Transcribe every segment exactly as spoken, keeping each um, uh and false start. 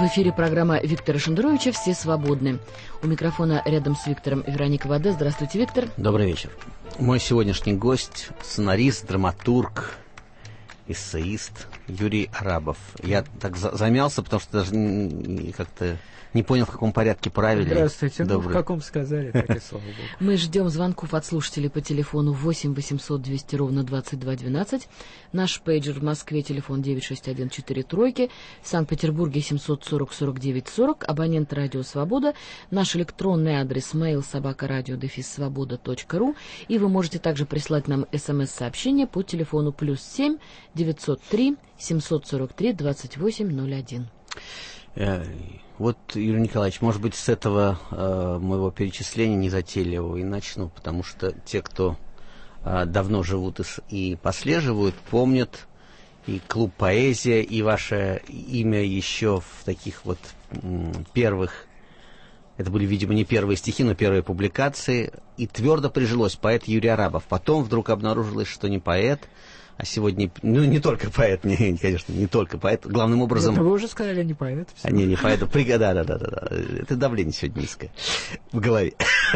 В эфире программа Виктора Шендеровича «Все свободны». У микрофона рядом с Виктором Вероника Ваде. Здравствуйте, Виктор. Добрый вечер. Мой сегодняшний гость – сценарист, драматург, эссеист Юрий Арабов. Я так за- замялся, потому что даже не, как-то не понял, в каком порядке правильно. Здравствуйте. Ну, в каком сказали, так и слава богу. Мы ждем звонков от слушателей по телефону восемь восемьсот двести ровно двадцать два двенадцать. Наш пейджер в Москве, телефон девять шесть один четыре тройки. В Санкт-Петербурге семьсот сорок сорок девять сорок. Абонент радио «Свобода». Наш электронный адрес mail собака радио дефис свобода точка ру. И вы можете также прислать нам смс-сообщение по телефону плюс семь девятьсот три семьсот сорок три двадцать восемь ноль один. Вот, Юрий Николаевич, может быть, с этого э, моего перечисления незатейливого и начну, потому что те, кто э, давно живут и, и послеживают, помнят и клуб «Поэзия», и ваше имя еще в таких вот м, первых, это были, видимо, не первые стихи, но первые публикации, и твердо прижилось поэт Юрий Арабов. Потом вдруг обнаружилось, что не поэт, а сегодня, ну, не только поэт, не, конечно, не только поэт, главным образом... Это вы уже сказали, не поэт. А, не, не поэт, да, да, да, да, да, это давление сегодня низкое в голове.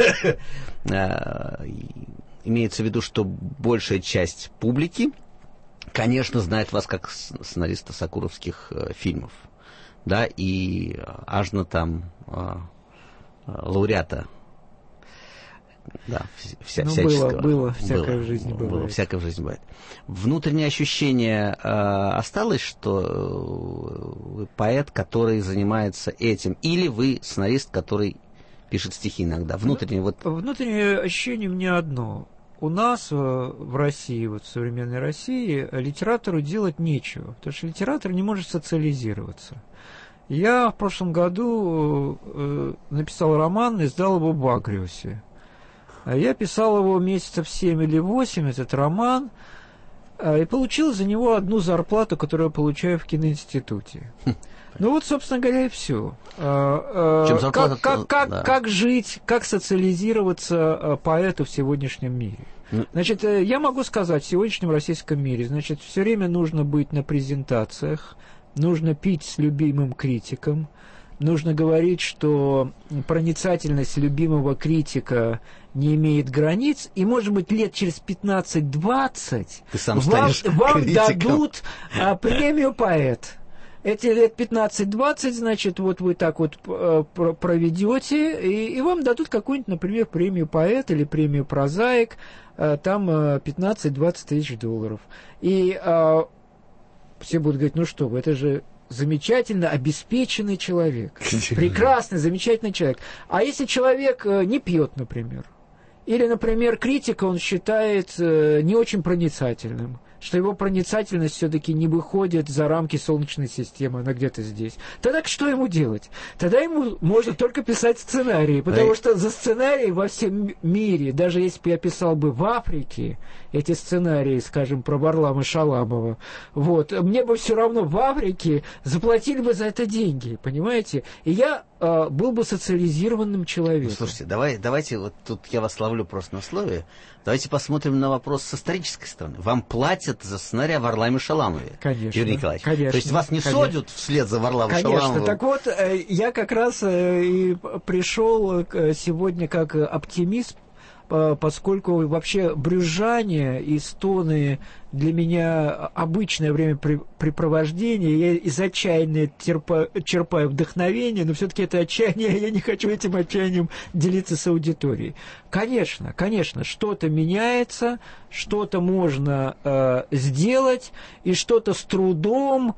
Имеется в виду, что большая часть публики, конечно, знает вас как сценариста сокуровских фильмов, да, и аж на там лауреата. Да, вся, ну, всяческого. Было, было, всякое было, в жизни бывает. Было, всякое в жизни бывает. Внутреннее ощущение э, осталось, что вы поэт, который занимается этим, или вы сценарист, который пишет стихи иногда? Внутреннее, вот... Внутреннее ощущение у меня одно. У нас в России, вот в современной России, литератору делать нечего, потому что литератор не может социализироваться. Я в прошлом году э, написал роман, издал его в Агриусе. Я писал его месяцев семь или восемь, этот роман, и получил за него одну зарплату, которую я получаю в киноинституте. Ну вот, собственно говоря, и все. Как, как, как, да. как жить, как социализироваться поэту в сегодняшнем мире? Значит, я могу сказать, в сегодняшнем российском мире, значит, все время нужно быть на презентациях, нужно пить с любимым критиком, нужно говорить, что проницательность любимого критика не имеет границ, и, может быть, лет через пятнадцать-двадцать вам, вам дадут а, премию «Поэт». Эти лет пятнадцать-двадцать, значит, вот вы так вот проведете, и, и вам дадут какую-нибудь, например, премию «Поэт» или премию «Прозаик», а, там пятнадцать-двадцать тысяч долларов. И а, все будут говорить, ну что вы, это же... замечательно обеспеченный человек, прекрасный, замечательный человек. А если человек не пьет, например, или, например, критика он считает не очень проницательным, что его проницательность все-таки не выходит за рамки Солнечной системы, она где-то здесь. Тогда что ему делать? Тогда ему можно только писать сценарии, потому что за сценарии во всем мире, даже если бы я писал бы в Африке эти сценарии, скажем, про Варлама Шаламова, вот, мне бы все равно в Африке заплатили бы за это деньги, понимаете? И я э, был бы социализированным человеком. Ну, слушайте, давай, давайте, вот тут я вас ловлю просто на слове, давайте посмотрим на вопрос с исторической стороны. Вам платят за сценарий о Варламе Шаламове, конечно, Юрий Николаевич? Конечно, то есть вас не конечно. содят вслед за Варламом конечно. Шаламовым? Так вот, я как раз и пришел сегодня как оптимист, поскольку вообще брюзжание и стоны для меня обычное времяпрепровождение, я из отчаяния терпа, черпаю вдохновение, но все-таки это отчаяние, я не хочу этим отчаянием делиться с аудиторией. Конечно, конечно, что-то меняется, что-то можно э, сделать, и что-то с трудом,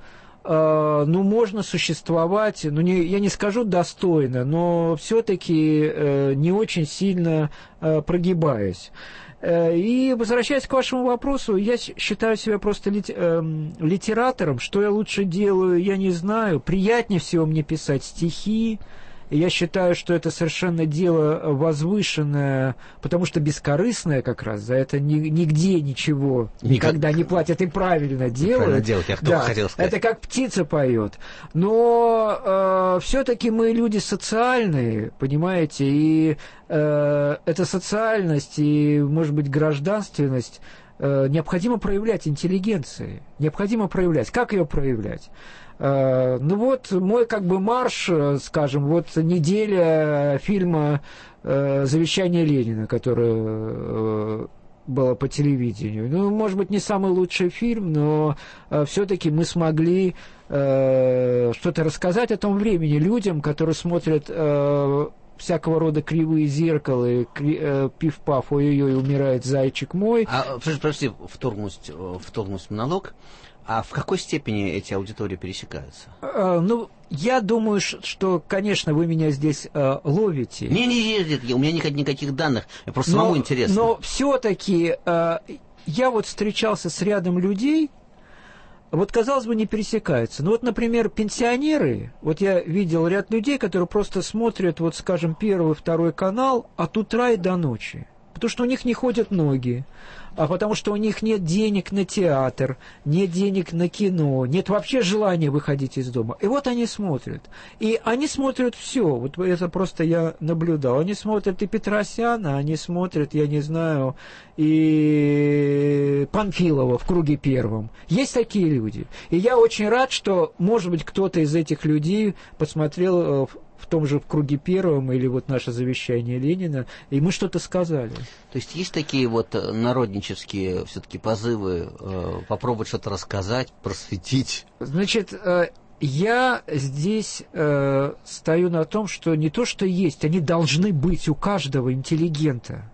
Uh, ну, можно существовать, ну, не, я не скажу достойно, но все-таки uh, не очень сильно uh, прогибаясь. Uh, и возвращаясь к вашему вопросу, я считаю себя просто лит, uh, литератором. Что я лучше делаю, я не знаю. Приятнее всего мне писать стихи. Я считаю, что это совершенно дело возвышенное, потому что бескорыстное как раз, за это ни, нигде ничего никогда не платят и правильно делают. Правильно делать, я да, хотел сказать. Это как птица поет. Но э, все-таки мы люди социальные, понимаете, и э, эта социальность и, может быть, гражданственность необходимо проявлять интеллигенции. Необходимо проявлять. Как ее проявлять? Ну вот мой как бы марш, скажем, вот неделя фильма «Завещание Ленина», которое было по телевидению. Ну, может быть, не самый лучший фильм, но все-таки мы смогли что-то рассказать о том времени людям, которые смотрят всякого рода кривые зеркала, кри, э, пиф-паф, ой-ой-ой, умирает зайчик мой. А, подожди, подожди, вторгнуть, вторгнуть монолог. А в какой степени эти аудитории пересекаются? А, ну, я думаю, что, конечно, вы меня здесь а, ловите. Не-не-не, у меня никаких, никаких данных, просто но, самому интересно. Но все-таки а, я вот встречался с рядом людей, вот, казалось бы, не пересекаются. Ну, вот, например, пенсионеры, вот я видел ряд людей, которые просто смотрят, вот, скажем, первый, второй канал от утра и до ночи. Потому что у них не ходят ноги, а потому что у них нет денег на театр, нет денег на кино, нет вообще желания выходить из дома. И вот они смотрят. И они смотрят все. Вот это просто я наблюдал. Они смотрят и Петросяна, они смотрят, я не знаю, и Панфилова в «Круге первом». Есть такие люди. И я очень рад, что, может быть, кто-то из этих людей посмотрел в том же «В круге первом» или вот «Наше завещание Ленина», и мы что-то сказали. То есть есть такие вот народнические все-таки позывы э, попробовать что-то рассказать, просветить? Значит, э, я здесь э, стою на том, что не то, что есть, они должны быть у каждого интеллигента.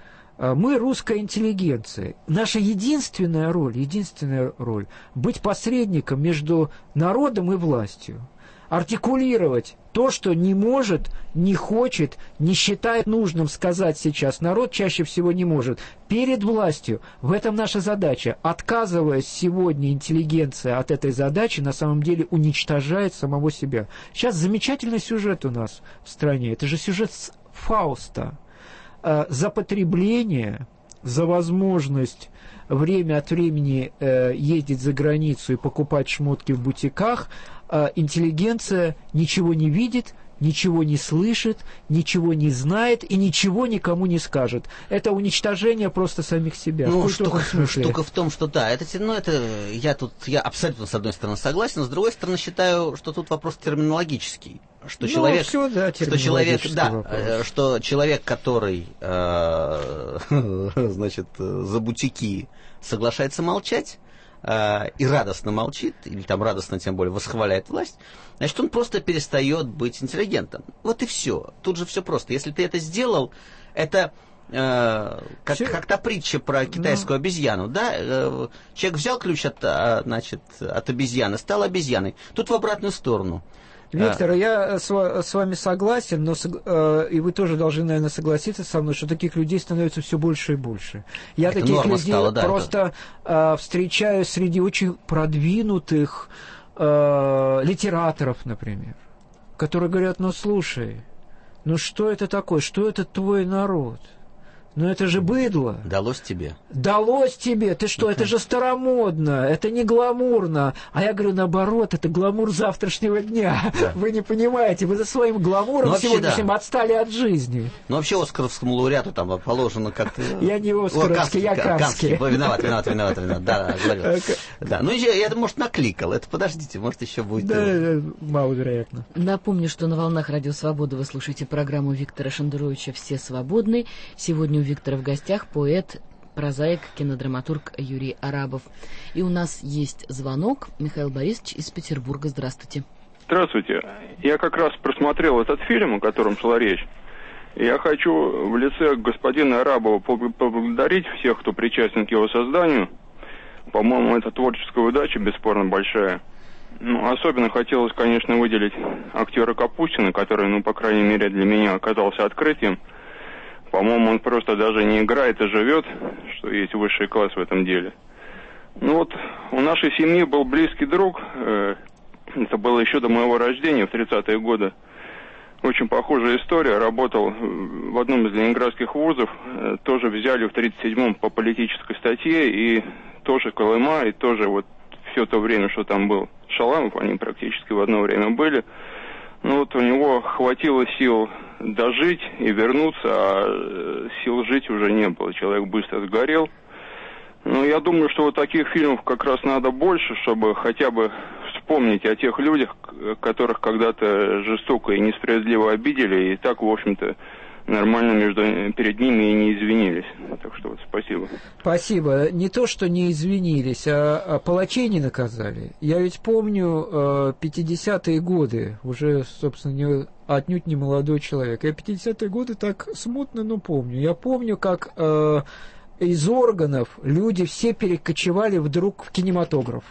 Мы русская интеллигенция. Наша единственная роль, единственная роль – быть посредником между народом и властью. Артикулировать то, что не может, не хочет, не считает нужным сказать сейчас народ, чаще всего не может, перед властью. В этом наша задача. Отказываясь сегодня интеллигенция от этой задачи, на самом деле уничтожает самого себя. Сейчас замечательный сюжет у нас в стране. Это же сюжет Фауста. За потребление, за возможность время от времени ездить за границу и покупать шмотки в бутиках, интеллигенция ничего не видит, ничего не слышит, ничего не знает и ничего никому не скажет. Это уничтожение просто самих себя. Ну, штука, штука в том, что да, это, ну, это я тут я абсолютно с одной стороны согласен, с другой стороны считаю, что тут вопрос терминологический. Что ну, человек, все, да, что человек, да, что человек, который, э, значит, за бутики соглашается молчать, и радостно молчит, или там радостно, тем более, восхваляет власть, значит, он просто перестает быть интеллигентом. Вот и все. Тут же все просто. Если ты это сделал, это э, как, как та притча про китайскую Но... обезьяну, да? Э, человек взял ключ от, значит, от обезьяны, стал обезьяной. Тут в обратную сторону. Виктор, а... я с, с вами согласен, но э, и вы тоже должны, наверное, согласиться со мной, что таких людей становится все больше и больше. Я это таких людей стала, да, просто это... э, встречаю среди очень продвинутых э, литераторов, например, которые говорят: ну слушай, ну что это такое, что это твой народ? Ну это же быдло. Далось тебе. Далось тебе. Ты что, это же старомодно, это не гламурно. А я говорю, наоборот, это гламур завтрашнего дня. Да. Вы не понимаете, вы за своим гламуром ну, сегодняшним да. отстали от жизни. Ну вообще оскаровскому лауреату там положено как-то... Я не оскаровский, я Канский. Виноват, виноват, виноват, виноват. Да, говорю. Да, ну я, может, накликал. Это подождите, может, еще будет... Да, маловероятно. Напомню, что на волнах Радио Свобода вы слушаете программу Виктора Шендеровича «Все свободны». Сегодня у Виктора в гостях поэт, прозаик, кинодраматург Юрий Арабов. И у нас есть звонок. Михаил Борисович из Петербурга. Здравствуйте. Здравствуйте. Я как раз просмотрел этот фильм, о котором шла речь. И я хочу в лице господина Арабова поблагодарить всех, кто причастен к его созданию. По-моему, это творческая удача, бесспорно, большая. Ну, особенно хотелось, конечно, выделить актера Капустина, который, ну, по крайней мере, для меня оказался открытием. По-моему, он просто даже не играет, а живет, что есть высший класс в этом деле. Ну вот, у нашей семьи был близкий друг, э, это было еще до моего рождения, в тридцатые годы. Очень похожая история, работал в одном из ленинградских вузов, э, тоже взяли в тридцать седьмом по политической статье, и тоже Колыма, и тоже вот все то время, что там был Шаламов, они практически в одно время были. Ну вот у него хватило сил дожить и вернуться, а сил жить уже не было. Человек быстро сгорел. Ну, я думаю, что вот таких фильмов как раз надо больше, чтобы хотя бы вспомнить о тех людях, которых когда-то жестоко и несправедливо обидели, и так, в общем-то, нормально между, перед ними и не извинились. Так что вот спасибо. Спасибо. Не то, что не извинились, а, а палачей не наказали. Я ведь помню э, пятидесятые годы, уже, собственно, не, отнюдь не молодой человек. Я пятидесятые годы так смутно, но помню. Я помню, как э, из органов люди все перекочевали вдруг в кинематограф.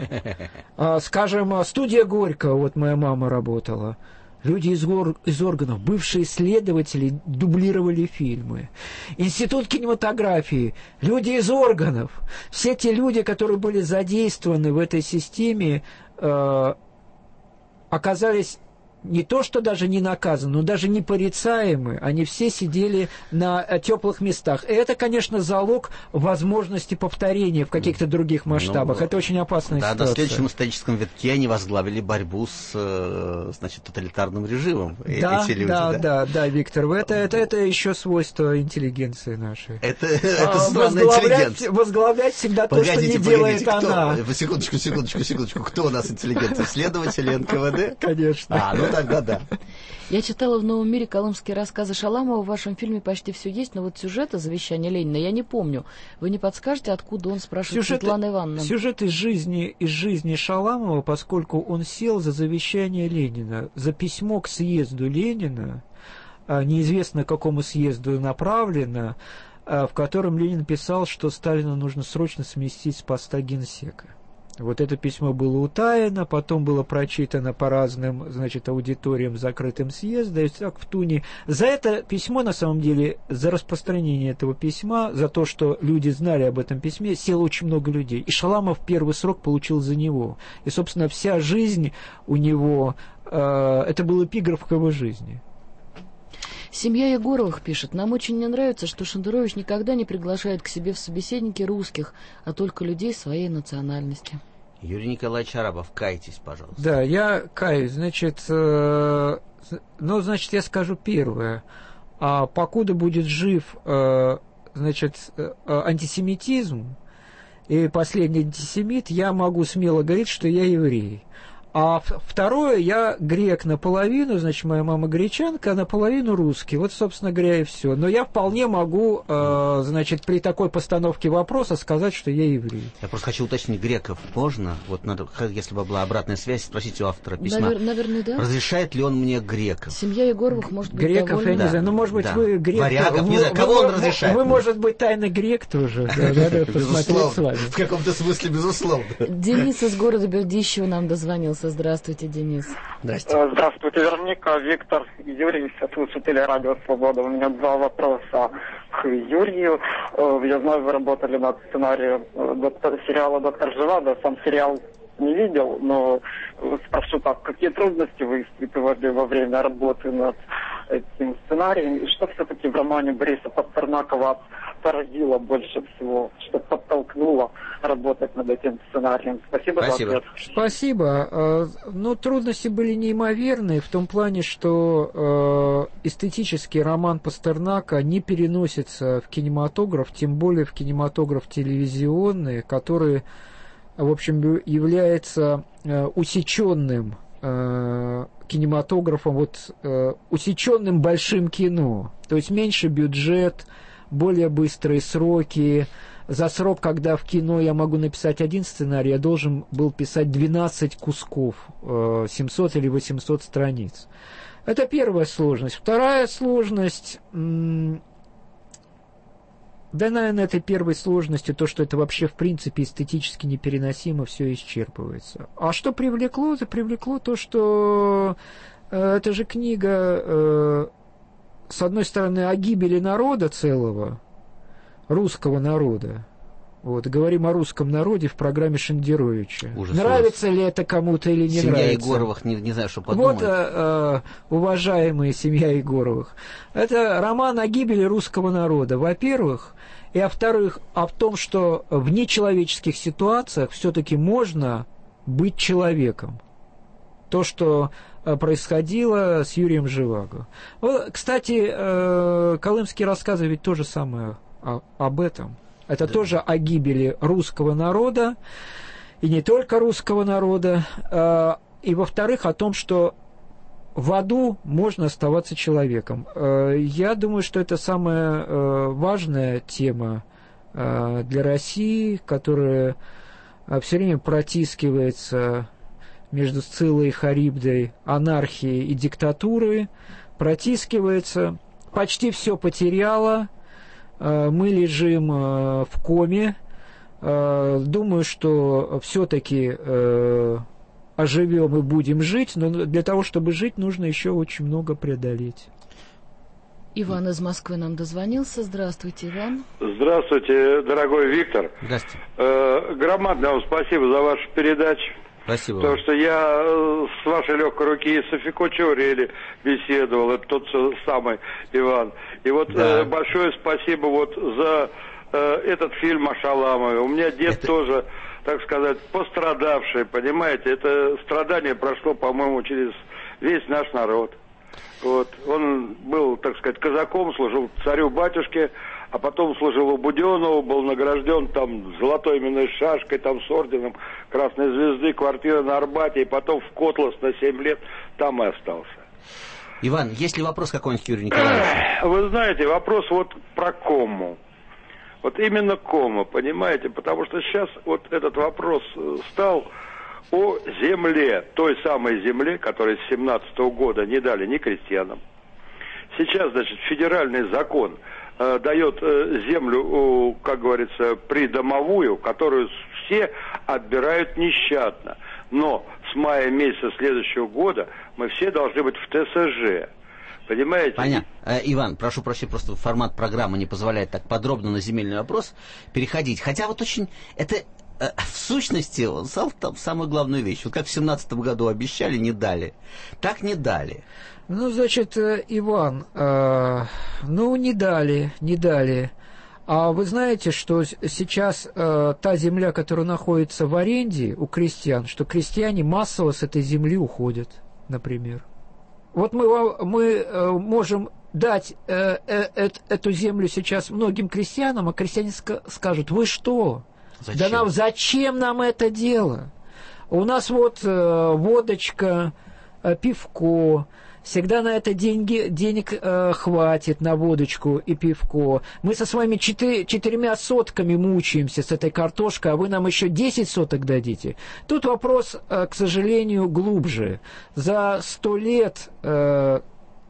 А, скажем, студия Горького, вот моя мама работала. Люди из, гор, из органов, бывшие следователи, дублировали фильмы. Институт кинематографии, люди из органов. Все те люди, которые были задействованы в этой системе, э, оказались не то, что даже не наказаны, но даже не порицаемы. Они все сидели на теплых местах. И это, конечно, залог возможности повторения в каких-то других масштабах. Ну, это очень опасная да, ситуация. На следующем историческом витке они возглавили борьбу с, значит, тоталитарным режимом. Да, эти люди, да, да, да, да, Виктор. Это, это, это еще свойство интеллигенции нашей. Это, это а, странная интеллигенция. Возглавлять всегда погодите, то, что не погодите, делает кто? она. Секундочку, секундочку, секундочку. Кто у нас интеллигенция? Следователи эн ка вэ дэ? Конечно. А, ну тогда да. Я читала в «Новом мире» колымские рассказы Шаламова. В вашем фильме почти все есть, но вот сюжета «Завещания Ленина» я не помню. Вы не подскажете, откуда он, спрашивает сюжет, Светлана Ивановна? Сюжет из жизни, из жизни Шаламова, поскольку он сел за завещание Ленина, за письмо к съезду Ленина, неизвестно какому съезду направлено, в котором Ленин писал, что Сталина нужно срочно сместить с поста генсека. Вот это письмо было утаено, потом было прочитано по разным, значит, аудиториям закрытым съезда, и так в туне. За это письмо, на самом деле, за распространение этого письма, за то, что люди знали об этом письме, село очень много людей. И Шаламов первый срок получил за него. И, собственно, вся жизнь у него, э, это был эпиграф к его жизни. Семья Егоровых пишет: нам очень не нравится, что Шендерович никогда не приглашает к себе в собеседники русских, а только людей своей национальности. Юрий Николаевич Арабов, кайтесь, пожалуйста. Да, я каюсь. Значит, э, ну, значит, я скажу первое. А покуда будет жив, э, значит, э, антисемитизм, и последний антисемит, я могу смело говорить, что я еврей. А второе, я грек наполовину, значит, моя мама гречанка, а наполовину русский. Вот, собственно говоря, и все. Но я вполне могу, э, значит, при такой постановке вопроса сказать, что я еврей. Я просто хочу уточнить, греков можно? Вот надо, если бы была обратная связь, спросите у автора письма. Навер- наверное, да. Разрешает ли он мне греков? Семья Егоровых может быть греков, довольна. я не да, знаю. Ну, может быть, да. вы грек. Варягов, вы, не знаю, кого вы, он разрешает? Вы, может быть, тайно грек тоже. Надо посмотреть с вами. В каком-то смысле, безусловно. Денис из города Бердищева нам дозвонился. Здравствуйте, Денис. Здрасте. Здравствуйте, Вероника, Виктор, Юрий, все слушатели Радио Свобода. У меня два вопроса к Юрию. Я знаю, вы работали над сценарием доктор, сериала «Доктор Живаго». Сам сериал не видел, но спрошу так, какие трудности вы испытывали во время работы над этим сценарием? И что все-таки в романе Бориса Пастернака вас поразило больше всего, что подтолкнуло работать над этим сценарием? Спасибо, Спасибо. за ответ. Спасибо. Ну, трудности были неимоверные в том плане, что э, эстетический роман Пастернака не переносится в кинематограф, тем более в кинематограф телевизионный, который, в общем, является э, усеченным э, кинематографом, вот, э, усеченным большим кино. То есть меньше бюджет, более быстрые сроки. За срок, когда в кино я могу написать один сценарий, я должен был писать двенадцать кусков, э, семьсот или восемьсот страниц. Это первая сложность. Вторая сложность... М- Да, наверное, этой первой сложностью то, что это вообще в принципе эстетически непереносимо, все исчерпывается. А что привлекло? Это привлекло то, что э, это же книга, э, с одной стороны, о гибели народа целого, русского народа. Вот, говорим о русском народе в программе Шендеровича. Ужас, нравится ужас. ли это кому-то или не семья нравится? Семья Егоровых, не, не знаю, что подумать. Вот, э, уважаемая семья Егоровых, это роман о гибели русского народа, во-первых, и во-вторых, о том, что в нечеловеческих ситуациях все-таки можно быть человеком. То, что происходило с Юрием Живаго. Вот, кстати, э, колымские рассказы ведь то же самое об этом. Это да. тоже о гибели русского народа, и не только русского народа. И, во-вторых, о том, что в аду можно оставаться человеком. Я думаю, что это самая важная тема для России, которая все время протискивается между Сциллой и Харибдой, анархии и диктатуры, протискивается, почти все потеряла, мы лежим в коме. Думаю, что все-таки оживем и будем жить, но для того, чтобы жить, нужно еще очень много преодолеть. Иван из Москвы нам дозвонился. Здравствуйте, Иван. Здравствуйте, дорогой Виктор. Здравствуйте. Э, громадное вам спасибо за вашу передачу. Спасибо. Потому что я э, с вашей легкой руки и Софико Чурели беседовал, это тот самый Иван. И вот да. э, большое спасибо вот за э, этот фильм о Шаламове. У меня дед это... тоже, так сказать, пострадавший, понимаете. Это страдание прошло, по-моему, через весь наш народ. Вот. Он был, так сказать, казаком, служил царю-батюшке, а потом служил у Буденова, был награжден там золотой именной шашкой, там с орденом Красной Звезды, квартира на Арбате, и потом в Котлас на семь лет там и остался. Иван, есть ли вопрос какой-нибудь к Юрию Николаевичу? Вы знаете, вопрос вот про кому. Вот именно кому, понимаете, потому что сейчас вот этот вопрос стал о земле, той самой земле, которой с семнадцатого года не дали ни крестьянам. Сейчас, значит, федеральный закон э, дает э, землю, э, как говорится, придомовую, которую все отбирают нещадно. Но с мая месяца следующего года мы все должны быть в ТСЖ. Понимаете? Понятно. Э, Иван, прошу прощения, просто формат программы не позволяет так подробно на земельный вопрос переходить. Хотя вот очень... это э, в сущности, он сам там самую главную вещь. Вот как в семнадцатом году обещали, не дали. Так не дали. Ну, значит, Иван, э, ну, не дали, не дали. А вы знаете, что сейчас э, та земля, которая находится в аренде у крестьян, что крестьяне массово с этой земли уходят, например. Вот мы, мы э, можем дать э, э, эту землю сейчас многим крестьянам, а крестьяне ска- скажут: вы что? Зачем? Да нам зачем нам это дело? У нас вот э, водочка, э, пивко. Всегда на это деньги, денег э, хватит, на водочку и пивко. Мы со своими четы, четырьмя сотками мучаемся с этой картошкой, а вы нам еще десять соток дадите. Тут вопрос, э, к сожалению, глубже. За сто лет, э,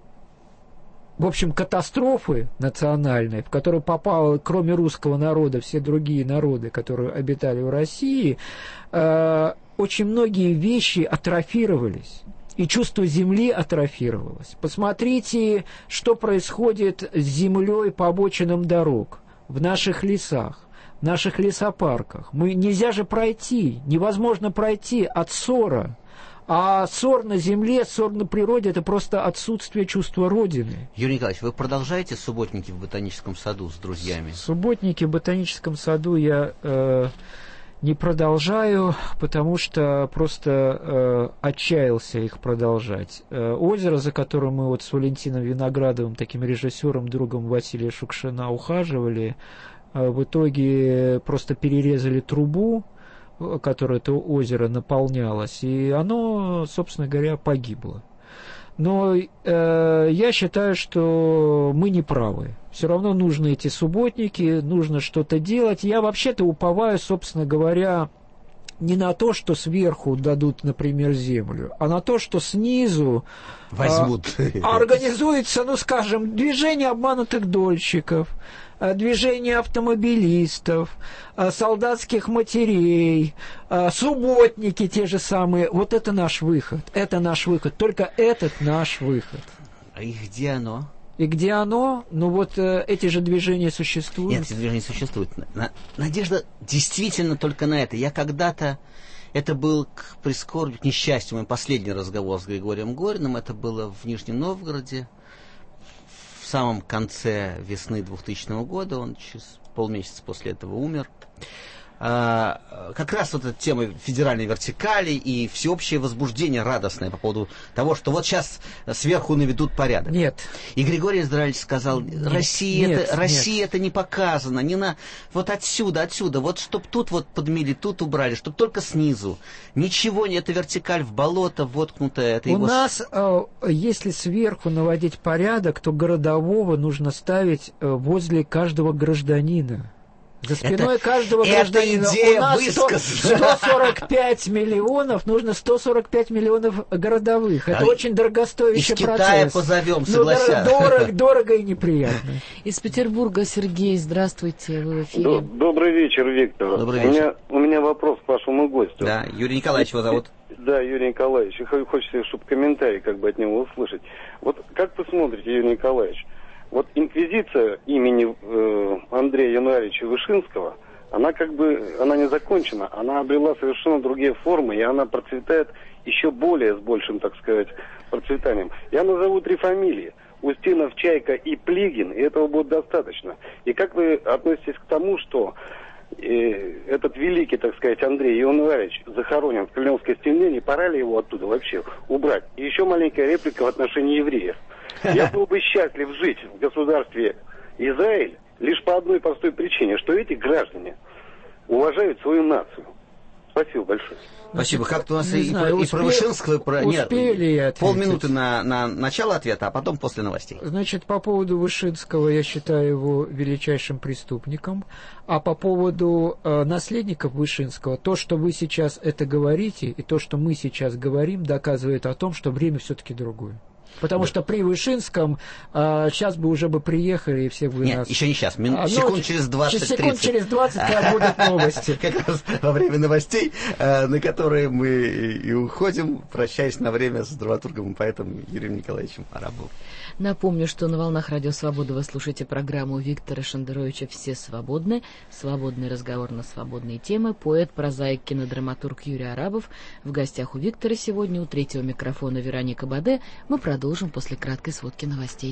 в общем, катастрофы национальной, в которую попало, кроме русского народа, все другие народы, которые обитали в России, э, очень многие вещи атрофировались. И чувство земли атрофировалось. Посмотрите, что происходит с землей по обочинам дорог, в наших лесах, в наших лесопарках. Мы, нельзя же пройти, невозможно пройти от ссора. А ссор на земле, ссор на природе – это просто отсутствие чувства Родины. Юрий Николаевич, вы продолжаете субботники в ботаническом саду с друзьями? Субботники в ботаническом саду я... Э, не продолжаю, потому что просто э, отчаялся их продолжать. Э, озеро, за которым мы вот с Валентином Виноградовым, таким режиссером, другом Василия Шукшина, ухаживали, э, в итоге просто перерезали трубу, которой это озеро наполнялось, и оно, собственно говоря, погибло. Но э, я считаю, что мы не правы. Все равно нужны эти субботники, нужно что-то делать. Я вообще-то уповаю, собственно говоря, не на то, что сверху дадут, например, землю, а на то, что снизу возьмут. А, организуется, ну, скажем, движение обманутых дольщиков, движение автомобилистов, солдатских матерей, субботники те же самые. Вот это наш выход. Это наш выход. Только этот наш выход. А и где оно? И где оно? Ну вот э, эти же движения существуют. Нет, эти движения существуют. На, надежда действительно только на это. Я когда-то... Это был к прискорбию, к несчастью, мой последний разговор с Григорием Гориным. Это было в Нижнем Новгороде. В самом конце весны двухтысячного года. Он через полмесяца после этого умер. а, как раз вот эта тема федеральной вертикали и всеобщее возбуждение радостное по поводу того, что вот сейчас сверху наведут порядок. Нет. И Григорий Израилевич сказал, нет, Россия, нет, это, нет. Россия это не показано, не на вот отсюда, отсюда, вот чтоб тут вот подмели, тут убрали, чтоб только снизу. Ничего не, это вертикаль в болото воткнутая. Это У его... нас, э, если сверху наводить порядок, то городового нужно ставить э, возле каждого гражданина. За спиной это, каждого гражданина. идея У нас сто, высказана. сто сорок пять миллионов, нужно сто сорок пять миллионов городовых. Это а очень дорогостоящий из процесс. Китая позовем, согласятся. Ну, дорого, дорого и неприятно. Из Петербурга Сергей, здравствуйте, вы в эфире. Добрый вечер, Виктор. Добрый вечер. У вечер. меня, у меня вопрос к вашему гостю. Да, Юрий Николаевич его зовут. Да, Юрий Николаевич. Хочется, чтобы комментарий как бы от него услышать. Вот как вы смотрите, Юрий Николаевич, вот инквизиция имени э, Андрея Януаревича Вышинского, она как бы, она не закончена, она обрела совершенно другие формы, и она процветает еще более, с большим, так сказать, процветанием. Я назову три фамилии. Устинов, Чайка и Плигин, и этого будет достаточно. И как вы относитесь к тому, что э, этот великий, так сказать, Андрей Януаревич захоронен в Кремлевской стене, не пора ли его оттуда вообще убрать? И еще маленькая реплика в отношении евреев. Я был бы счастлив жить в государстве Израиль лишь по одной простой причине, что эти граждане уважают свою нацию. Спасибо большое. Спасибо. Как-то у нас и, знаю, про, успе... и про Вышинского, и про... Успели Нет, полминуты на, на начало ответа, а потом после новостей. Значит, по поводу Вышинского, я считаю его величайшим преступником. А по поводу э, наследников Вышинского, то, что вы сейчас это говорите, и то, что мы сейчас говорим, доказывает о том, что время все-таки другое. Потому да. что при Вышинском а, сейчас бы уже бы приехали и все бы Нет, нас... еще не сейчас, мин... а, секунд ну, через двадцать-тридцать. Секунд через двадцать, когда будут новости. Как раз во время новостей, на которые мы и уходим, прощаясь на время с драматургом и поэтом Юрием Николаевичем Арабовым. Напомню, что на волнах Радио Свобода вы слушаете программу Виктора Шендеровича «Все свободны». Свободный разговор на свободные темы. Поэт, прозаик, кинодраматург Юрий Арабов. В гостях у Виктора сегодня, у третьего микрофона Вероника Баде. Мы продолжим после краткой сводки новостей.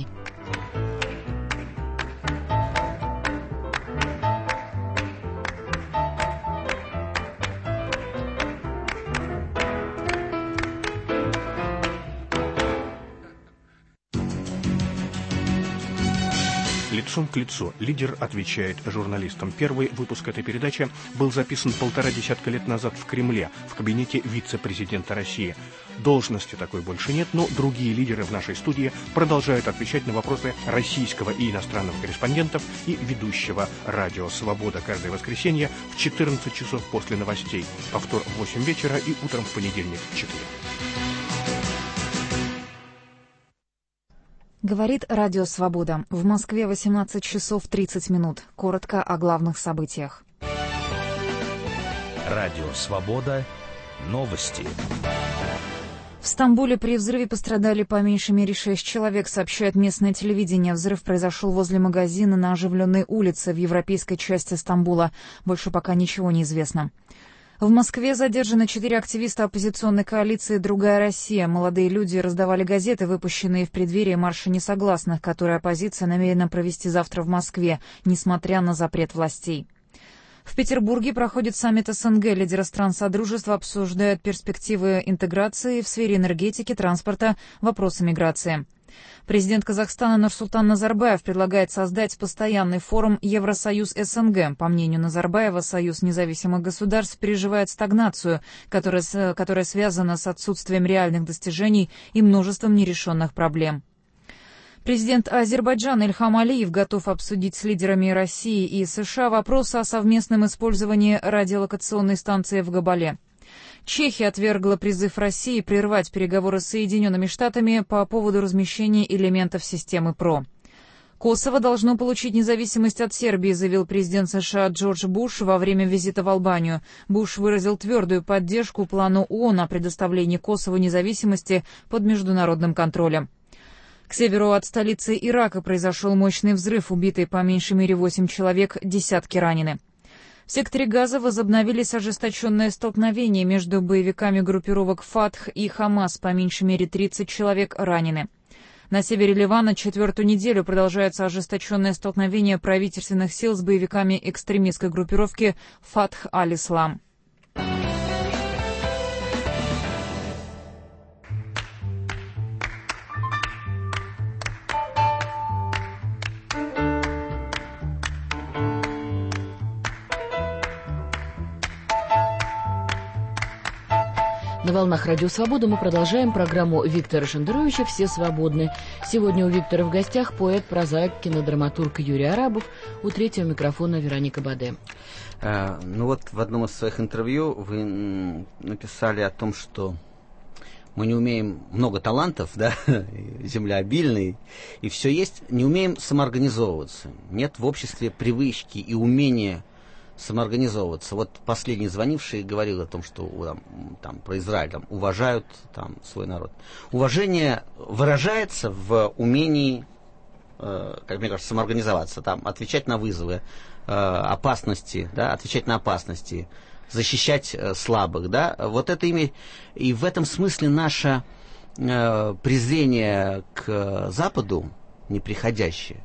Лицом к лицу лидер отвечает журналистам. Первый выпуск этой передачи был записан полтора десятка лет назад в Кремле, в кабинете вице-президента России. Должности такой больше нет, но другие лидеры в нашей студии продолжают отвечать на вопросы российского и иностранных корреспондентов и ведущего радио «Свобода» каждое воскресенье в четырнадцать часов после новостей, повтор в восемь вечера и утром в понедельник в четыре. Говорит Радио Свобода. В Москве восемнадцать часов тридцать минут. Коротко о главных событиях. Радио Свобода. Новости. В Стамбуле при взрыве пострадали по меньшей мере шесть человек, сообщает местное телевидение. Взрыв произошел возле магазина на оживленной улице в европейской части Стамбула. Больше пока ничего не известно. В Москве задержаны четыре активиста оппозиционной коалиции «Другая Россия». Молодые люди раздавали газеты, выпущенные в преддверии марша несогласных, который оппозиция намерена провести завтра в Москве, несмотря на запрет властей. В Петербурге проходит саммит СНГ. Лидеры стран Содружества обсуждают перспективы интеграции в сфере энергетики, транспорта, вопросы миграции. Президент Казахстана Нурсултан Назарбаев предлагает создать постоянный форум Евросоюз-СНГ. По мнению Назарбаева, Союз независимых государств переживает стагнацию, которая, которая связана с отсутствием реальных достижений и множеством нерешенных проблем. Президент Азербайджана Ильхам Алиев готов обсудить с лидерами России и США вопрос о совместном использовании радиолокационной станции в Габале. Чехия отвергла призыв России прервать переговоры с Соединенными Штатами по поводу размещения элементов системы ПРО. Косово должно получить независимость от Сербии, заявил президент США Джордж Буш во время визита в Албанию. Буш выразил твердую поддержку плану ООН о предоставлении Косово независимости под международным контролем. К северу от столицы Ирака произошел мощный взрыв, убитый по меньшей мере восемь человек, десятки ранены. В секторе Газа возобновились ожесточенные столкновения между боевиками группировок Фатх и Хамас, по меньшей мере тридцать человек ранены. На севере Ливана четвертую неделю продолжается ожесточенное столкновение правительственных сил с боевиками экстремистской группировки «Фатх аль-Ислам». На волнах Радио Свобода мы продолжаем программу Виктора Шендеровича «Все свободны». Сегодня у Виктора в гостях поэт, прозаик, кинодраматург Юрий Арабов, у третьего микрофона Вероника Баде. А, ну вот в одном из своих интервью вы написали о том, что мы не умеем, много талантов, да, земля обильная, и все есть, не умеем самоорганизовываться. Нет в обществе привычки и умения самоорганизовываться. Вот последний звонивший говорил о том, что там, там, про Израиль там, уважают там, свой народ. Уважение выражается в умении, э, как мне кажется, самоорганизоваться, там, отвечать на вызовы, э, опасности, да, отвечать на опасности, защищать э, слабых. Да? Вот это ими, и в этом смысле наше э, презрение к Западу неприходящее.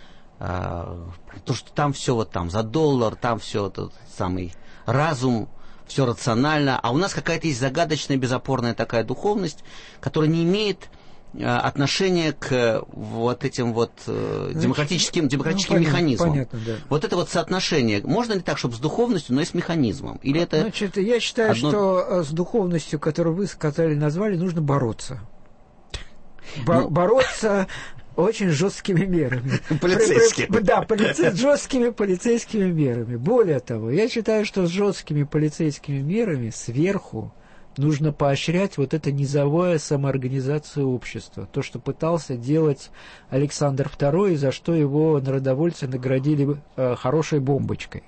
То, что там все вот там за доллар, там все тот самый разум, все рационально, а у нас какая-то есть загадочная, безопорная такая духовность, которая не имеет отношения к вот этим вот Значит, демократическим, демократическим ну, понятно, механизмам. Понятно, да. Вот это вот соотношение, можно ли так, чтобы с духовностью, но и с механизмом? Или это Значит, я считаю, одно... что с духовностью, которую вы сказали, назвали, нужно бороться. Бо- ну... Бороться... очень жесткими мерами. Полицейскими. Да, полице... с жесткими полицейскими мерами. Более того, я считаю, что с жесткими полицейскими мерами сверху нужно поощрять вот это низовая самоорганизацию общества. То, что пытался делать Александр второй, и за что его народовольцы наградили э, хорошей бомбочкой.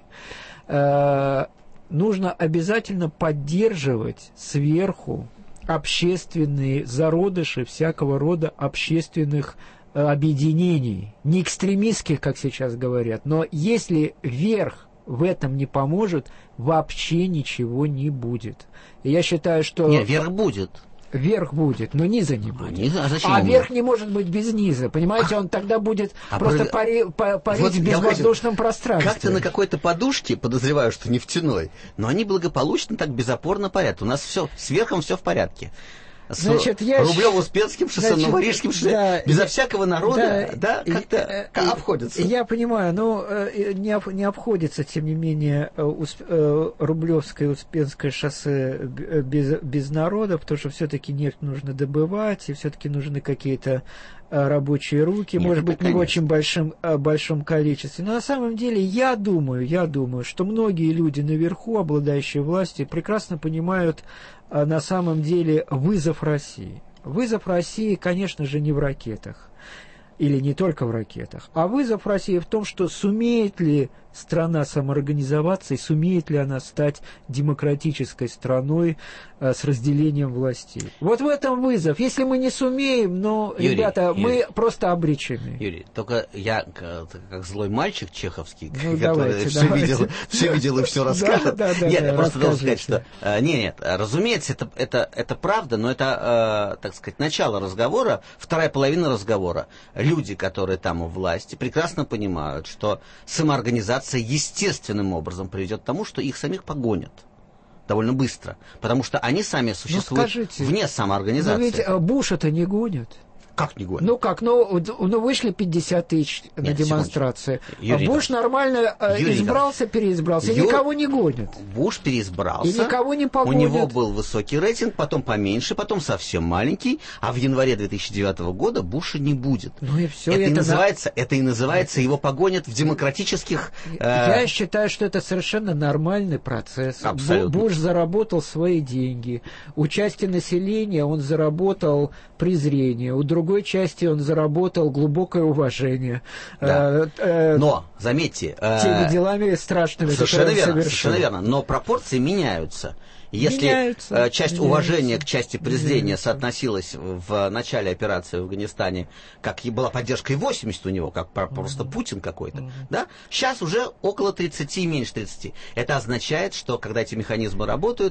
Э, нужно обязательно поддерживать сверху общественные зародыши всякого рода общественных объединений, не экстремистских, как сейчас говорят, но если верх в этом не поможет, вообще ничего не будет. И я считаю, что... Нет, верх будет. Верх будет, но низа не будет. А, низа? А, зачем а ему? верх не может быть без низа. Понимаете, он тогда будет а просто про... пари... парить вот в безвоздушном хотел... пространстве. Как-то на какой-то подушке, подозреваю, что нефтяной, но они благополучно так безопорно парят. У нас все, с верхом все в порядке. С Значит, я... Рублево-Успенским шоссе, Новорижским шоссе, да, безо я... всякого народа, да, да как-то и, обходится. Я понимаю, но не, не обходится, тем не менее, Усп... Рублевское и Успенское шоссе без, без народа, потому что все-таки нефть нужно добывать, и все-таки нужны какие-то рабочие руки, Нет, может быть, не в очень большом, большом количестве. Но на самом деле я думаю, я думаю, что многие люди наверху, обладающие властью, прекрасно понимают на самом деле вызов России. Вызов России, конечно же, не в ракетах, или не только в ракетах, а вызов России в том, что сумеет ли страна самоорганизоваться и сумеет ли она стать демократической страной э, с разделением властей. Вот в этом вызов. Если мы не сумеем, но, Юрий, ребята, Юрий, мы просто обречены. Юрий, только я, как, как злой мальчик чеховский, ну, который давайте, все, давайте. Видел, все видел и все расскажет. Да, да, нет, да, я просто должен расскажите. сказать, что... Э, нет, нет, разумеется, это, это, это правда, но это, э, так сказать, начало разговора, вторая половина разговора. Люди, которые там у власти, прекрасно понимают, что самоорганизация естественным образом приведет к тому, что их самих погонят довольно быстро, потому что они сами существуют ну, скажите, вне самоорганизации. Но ведь Буша-то не гонят. Как не гонят? Ну как, ну, ну вышли пятьдесят тысяч на Нет, демонстрации. А Буш нормально Юрий избрался, переизбрался, Ю... никого не гонят. Буш переизбрался. И никого не погонят. У него был высокий рейтинг, потом поменьше, потом совсем маленький, а в январе две тысячи девятого года Буша не будет. Ну и все. Это, это, и, называется, на... это и называется, его погонят в демократических... Э... Я считаю, что это совершенно нормальный процесс. Абсолютно. Буш заработал свои деньги. У части населения он заработал презрение, у другой части он заработал глубокое уважение. Да. Э, но, заметьте... Теми э, делами страшными, совершенно верно, совершил. совершенно верно. Но пропорции меняются. Если меняются, часть меняются, уважения к части презрения меняются. соотносилась в начале операции в Афганистане, как и была поддержка и восемьдесят у него, как просто mm-hmm. Путин какой-то, mm-hmm. да, сейчас уже около тридцати, меньше тридцати. Это означает, что когда эти механизмы работают,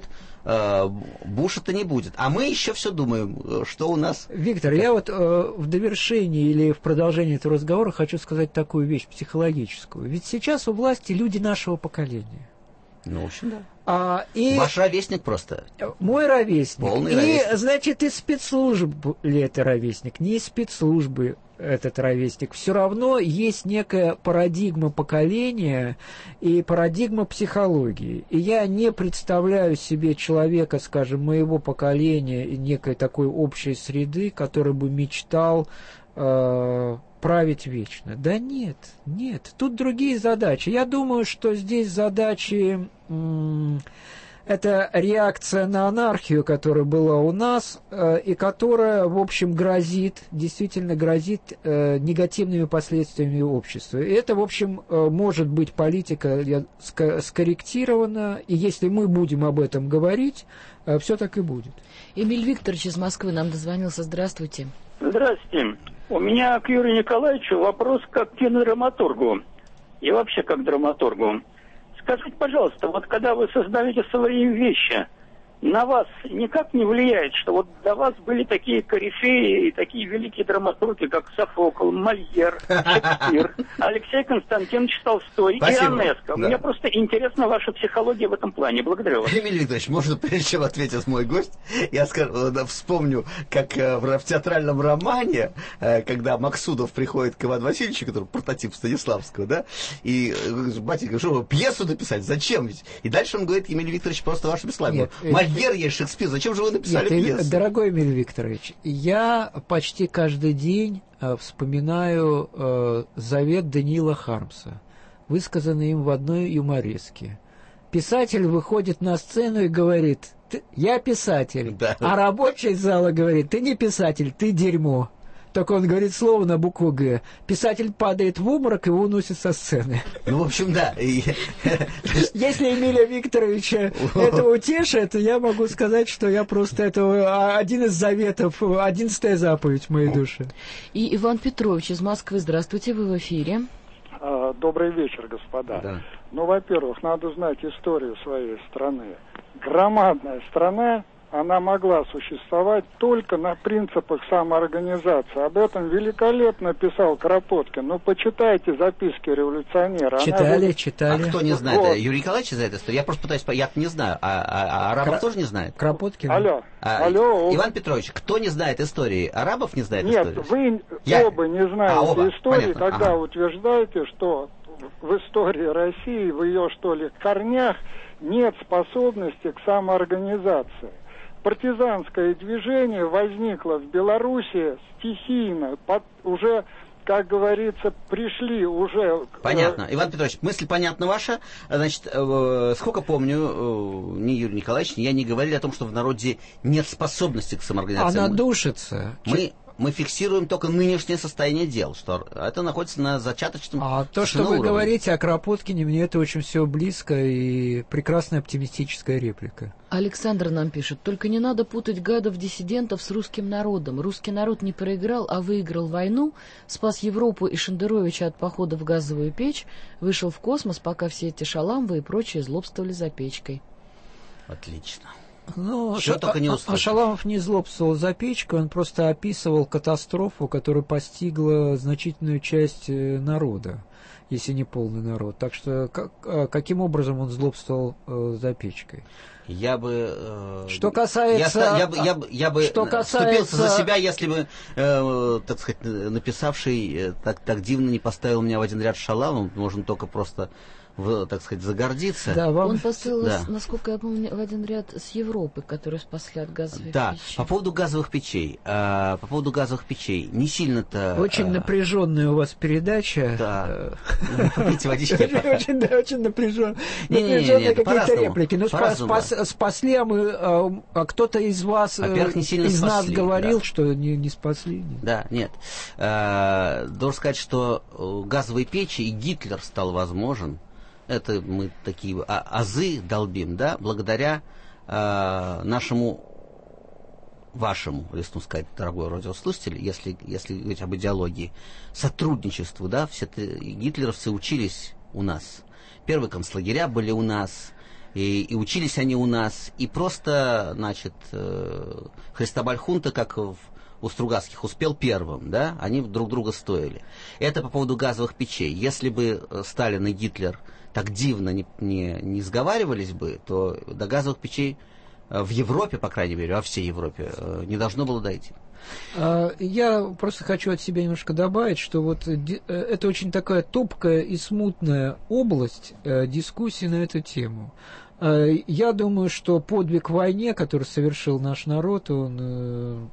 Буша-то не будет. А мы еще все думаем, что у нас... Виктор, я вот э, в довершении или в продолжении этого разговора хочу сказать такую вещь психологическую. Ведь сейчас у власти люди нашего поколения. Ну, в общем, да. А, и Ваш ровесник просто. Мой ровесник. Полный и, ровесник. Значит, из спецслужб ли это ровесник, не из спецслужбы этот ровесник. Все равно есть некая парадигма поколения и парадигма психологии. И я не представляю себе человека, скажем, моего поколения и некой такой общей среды, который бы мечтал э, править вечно. Да нет, нет. Тут другие задачи. Я думаю, что здесь задачи... М- это реакция на анархию, которая была у нас, э, и которая, в общем, грозит, действительно грозит э, негативными последствиями общества. И это, в общем, э, может быть политика ск- скорректирована, и если мы будем об этом говорить, э, все так и будет. Эмиль Викторович из Москвы нам дозвонился. Здравствуйте. Здравствуйте. У меня к Юрию Николаевичу вопрос как к кинодраматургу и вообще как к драматургу. Скажите, пожалуйста, вот когда вы создаете свои вещи, на вас никак не влияет, что вот до вас были такие корифеи и такие великие драматурги, как Софокл, Мольер, Шекспир, Алексей Константинович Толстой и Ионеско. Да. Мне просто интересна ваша психология в этом плане. Благодарю вас. Эмиль Викторович, можно, прежде чем ответит мой гость, я скажу, вспомню, как в, в театральном романе, когда Максудов приходит к Ивану Васильевичу, который прототип Станиславского, да, и говорит: батенька, что вы пьесу написать? Зачем ведь? И дальше он говорит: Эмиль Викторович, просто вашими словами. Мольер есть, Шекспир, зачем же вы написали Нет, пьесу? Дорогой Эмиль Викторович, я почти каждый день э, вспоминаю э, завет Даниила Хармса, высказанный им в одной юмореске. Писатель выходит на сцену и говорит: я писатель, да. А рабочий зала говорит: ты не писатель, ты дерьмо. Так он говорит слово на букву «Г». Писатель падает в обморок, его уносит со сцены. Ну, в общем, да. Если Эмиля Викторовича это утешит, я могу сказать, что я просто это один из заветов, одиннадцатая заповедь в моей душе. И Иван Петрович из Москвы. Здравствуйте, вы в эфире. Добрый вечер, господа. Да. Ну, во-первых, надо знать историю своей страны. Громадная страна, она могла существовать только на принципах самоорганизации. Об этом великолепно писал Кропоткин. Ну, почитайте записки революционера. Читали, будет... читали. А кто не знает? Вот. Юрий Николаевич знает эту историю? Я просто пытаюсь... Я не знаю. А, а, а арабов Кра... тоже не знает? Кропоткин. Алло. А, Алло. Иван Петрович, кто не знает истории? Арабов не знает Нет, истории? Нет, вы Я... оба не знаете а, оба. истории, Понятно. тогда ага. утверждаете, что в истории России, в ее, что ли, корнях нет способности к самоорганизации. Партизанское движение возникло в Белоруссии стихийно, под, уже, как говорится, пришли уже... Понятно. Иван Петрович, мысль понятна ваша. Значит, э, сколько помню, э, ни Юрий Николаевич, ни я не говорили о том, что в народе нет способности к самоорганизации. Она душится. Мы... Мы фиксируем только нынешнее состояние дел, что это находится на зачаточном А то, что вы уровне. говорите о Кропоткине, мне это очень все близко и прекрасная оптимистическая реплика. Александр нам пишет: только не надо путать гадов-диссидентов с русским народом. Русский народ не проиграл, а выиграл войну, спас Европу и Шендеровича от похода в газовую печь, вышел в космос, пока все эти шаламвы и прочие злобствовали за печкой. Отлично. Ну, Что только не услышал. А Шаламов не злобствовал за печку, он просто описывал катастрофу, которая постигла значительную часть народа, если не полный народ. Так что как, каким образом он злобствовал э, за печкой? Я бы... Э, что касается... Я, я бы, я бы, я бы что касается... вступился за себя, если бы, э, так сказать, написавший э, так, так дивно не поставил меня в один ряд с Шаламовым. Можно только просто... В, так сказать, загордиться. Да, вам... Он поставил, да. насколько я помню, в один ряд с Европы, которые спасли от газовых да. печей. Да, по поводу газовых печей. А, по поводу газовых печей. Не сильно-то... Очень а... напряженная у вас передача. Да. Попейте водички. Очень, да, очень напряженная. Напряженные какие-то реплики. Ну, спасли, а мы... А кто-то из вас, из нас говорил, что не спасли. Да, нет. Должен сказать, что газовые печи и Гитлер стал возможен. Это мы такие а, азы долбим, да, благодаря э, нашему, вашему, если сказать, дорогой радиослушатель, если, если говорить об идеологии, сотрудничеству, да, все гитлеровцы учились у нас. Первые концлагеря были у нас, и, и учились они у нас, и просто, значит, э, Христобаль Хунта, как в, у Стругацких, успел первым, да, они друг друга стоили. Это по поводу газовых печей. Если бы Сталин и Гитлер так дивно не, не, не сговаривались бы, то до газовых печей в Европе, по крайней мере, во всей Европе, не должно было дойти. Я просто хочу от себя немножко добавить, что вот это очень такая топкая и смутная область дискуссии на эту тему. Я думаю, что подвиг в войне, который совершил наш народ, он,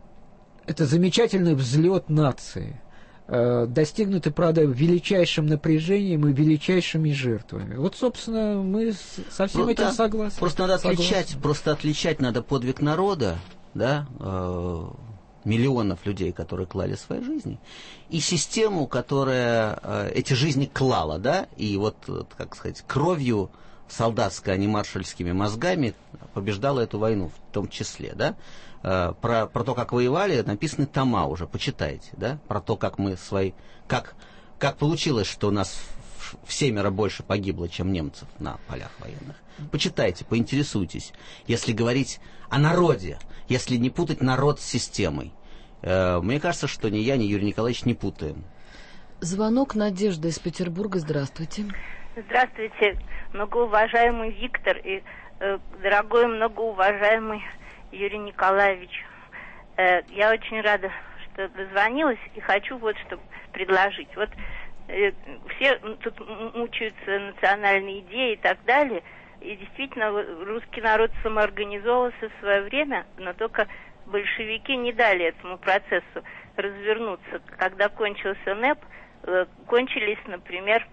это замечательный взлет нации, достигнутый, правда, величайшим напряжением и величайшими жертвами. Вот, собственно, мы со всем ну, этим да. согласны. Просто надо согласны. отличать, просто отличать надо подвиг народа, да, э, миллионов людей, которые клали свои жизни, и систему, которая э, эти жизни клала, да, и вот, как сказать, кровью солдатской, а не маршальскими мозгами побеждала эту войну в том числе, да. Про, про то, как воевали, написаны тома уже, почитайте, да, про то, как мы свои, как, как получилось, что у нас в, в семеро больше погибло, чем немцев на полях военных. Почитайте, поинтересуйтесь. Если говорить о народе, если не путать народ с системой, э, мне кажется, что ни я, ни Юрий Николаевич не путаем. Звонок Надежда из Петербурга. Здравствуйте. Здравствуйте, многоуважаемый Виктор и э, дорогой многоуважаемый Юрий Николаевич, э, я очень рада, что дозвонилась, и хочу вот что предложить. Вот э, все тут мучаются национальные идеи и так далее, и действительно русский народ самоорганизовался в свое время, но только большевики не дали этому процессу развернуться. Когда кончился НЭП, э, кончились, например,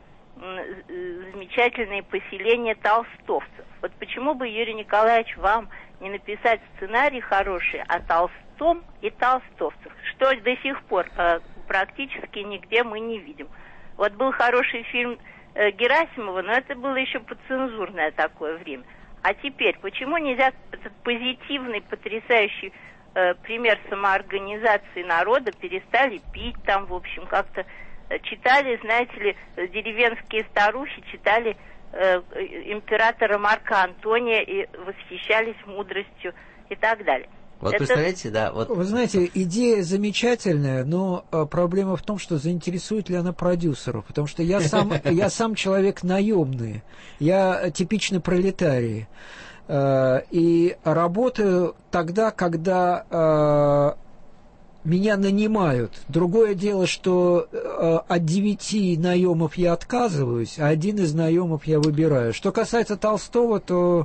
замечательные поселения толстовцев. Вот почему бы, Юрий Николаевич, вам не написать сценарий хороший о Толстом и толстовцах, что до сих пор э, практически нигде мы не видим. Вот был хороший фильм э, Герасимова, но это было еще подцензурное такое время. А теперь, почему нельзя этот позитивный, потрясающий э, пример самоорганизации народа, перестали пить там, в общем, как-то э, читали, знаете ли, деревенские старухи читали э, императора Марка Антония и восхищались мудростью и так далее. Вот это... представляете, да. Вот... Вы знаете, идея замечательная, но а, проблема в том, что заинтересует ли она продюсеров, потому что я сам, я сам человек наемный, я типичный пролетарий, а, и работаю тогда, когда а, меня нанимают. Другое дело, что а, от девяти наемов я отказываюсь, а один из наемов я выбираю. Что касается Толстого, то